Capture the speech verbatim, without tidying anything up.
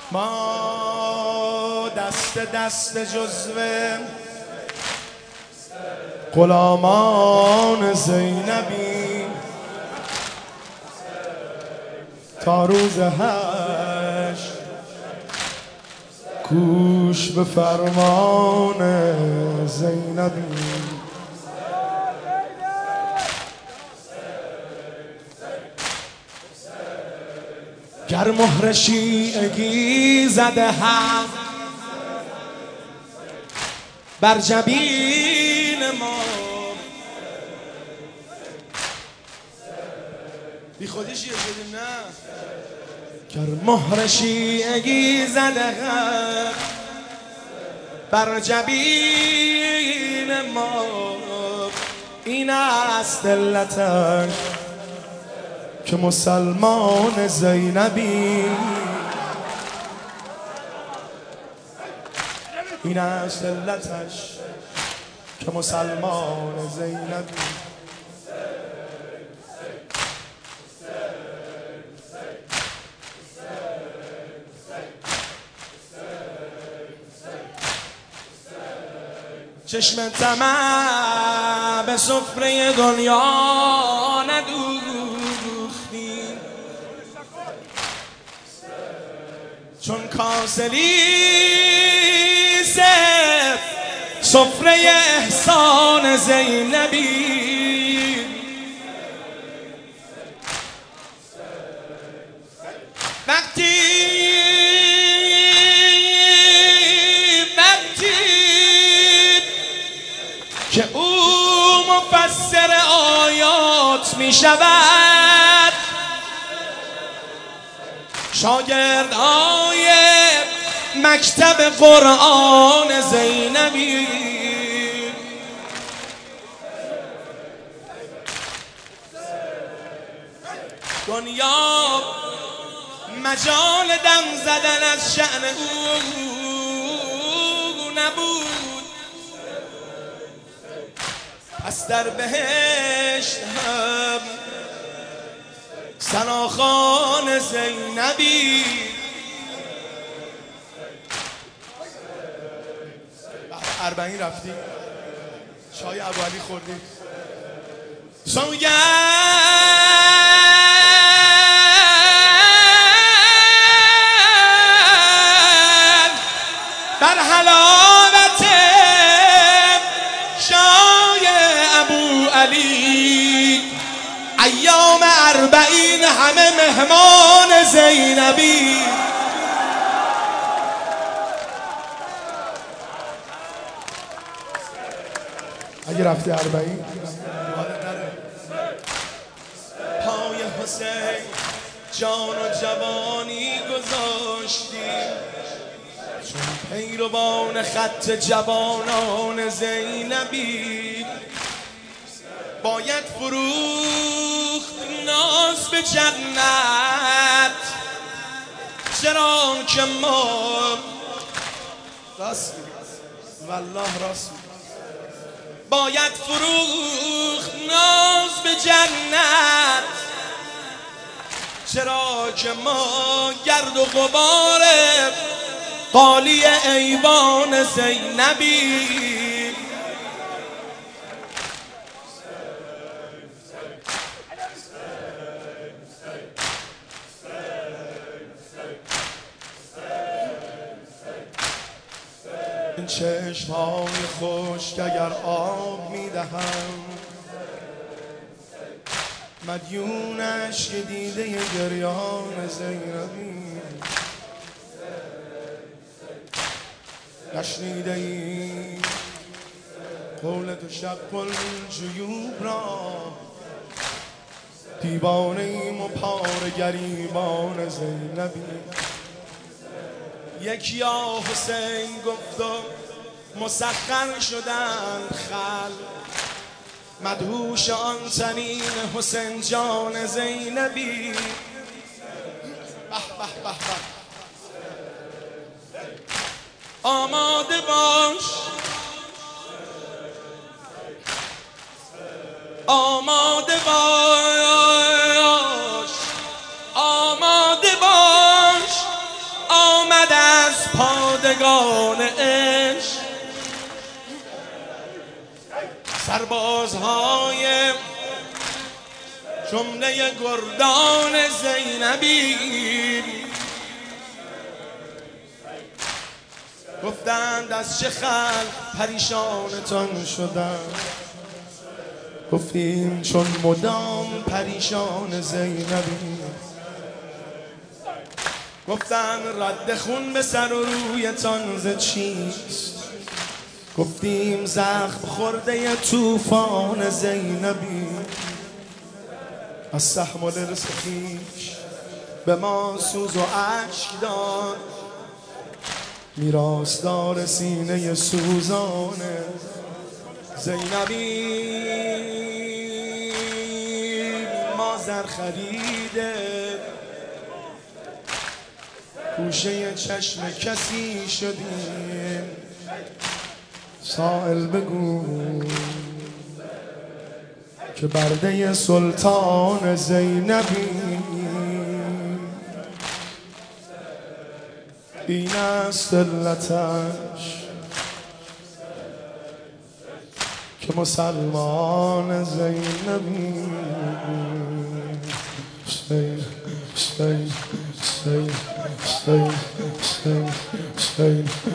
ما دست دست جزوه غلامان زینبی تا روز هشت گوش به فرمان زینبی. گر مهر شیعگی زده هم بر جبین ما، بی خودی شیعه شدیم نه. گر مهر شیعگی زده هم بر جبین ما، این است علتش که مسلمان زینبی. این است علتش که مسلمان زینبی. چشم طمع به سفره دنیا ندوختی، چون کاسلیس سفره احسان زینبی. وقتی که او مفسر آیات می شود، شاگردهای مکتب قرآن زینبی. دنیا مجال دم زدن از شأن او نبود، پس در بهشت هم ثناخوان زینبی. اربعین رفتیم، چای ابوعلی خوردیم. سوگند بر حلاوت شای ابوعلی، ایام اربعین همه مهمان زینبی. اگه رفتی اربعین پای حسین جان و جوانی گذاشتی، چون پیروان خط جوانان زینبی. باید فروخت ناز به جنت، چرا که ما راست والله راست باید فروخت ناز به جنت، چرا که ما گرد و غبار قالی ایوان زینبی. این چشم‌های خشک اگر آب می‌دهم، مدیونش که دیده گریان زینبی. نشنیده ای قول تو شب کل جیوب را، دیوانه ایم و پاره گریبان زینبی. یک یا حسین گفت و مسخر شدند خل، مدهوش آن تنین حسین جان زینبی. به به به به آماده باش، آماده باش، آماده باش، آمد از پادگان عشق سربازهای جمله گردان زینبی گفتند از چه خلق پریشانتان شدم، گفتیم چون مدام پریشان زینبی. گفتند رد خون به سر و رویتان ز چیست، گفتیم زخم خورده طوفان زینبی. از سهم و لرز خویش به ما سوز و اشک داد، میراثدار سینه سوزان زینبی. ما زر خریده گوشه چشم کسی شدیم، سائل بگو که برده سلطان زینبی. این است علتش که مسلمان زینبی. حسین حسین حسین حسین حسین حسین